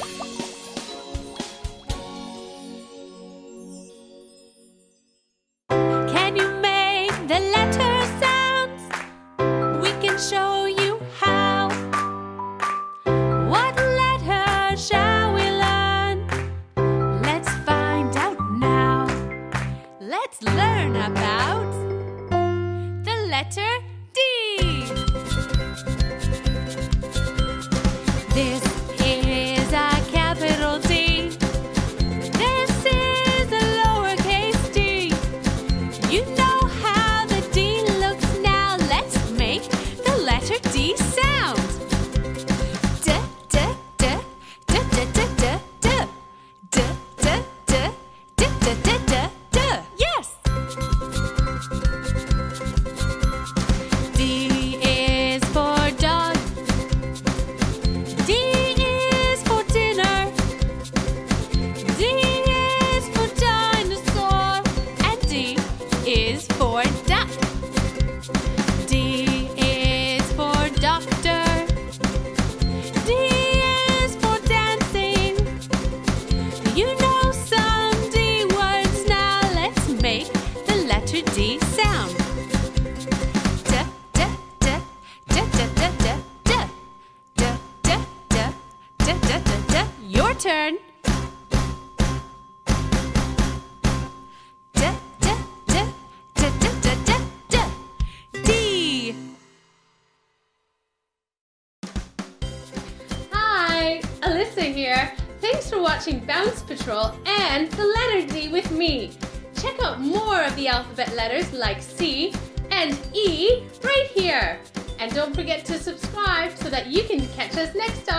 Can you make the letter sounds? We can show you how. What letter shall we learn? Let's find out now. Let's learn about the letter D. This is a capital D. This is a lowercase d. You know how the D looks now. Let's make the letter D sound. D, d, d, d, d, d, d, d. D, d, d, d, d, d, d, d. Yes! D is for dog. D is for dinner. D is for dinosaur. And D is for duck. D is for doctor. D is for dancing. You know some D words now. Let's make the letter D sound. D, d, d, d, d, d, d, d. D, d, d, d, d, d, d. Your turn. D, d, d, d, d, d, d, d. D. Hi, Alyssa here. Thanks for watching Bounce Patrol and the letter D with me. Check out more of the alphabet letters like C and E right here. And don't forget to subscribe so that you can catch us next time.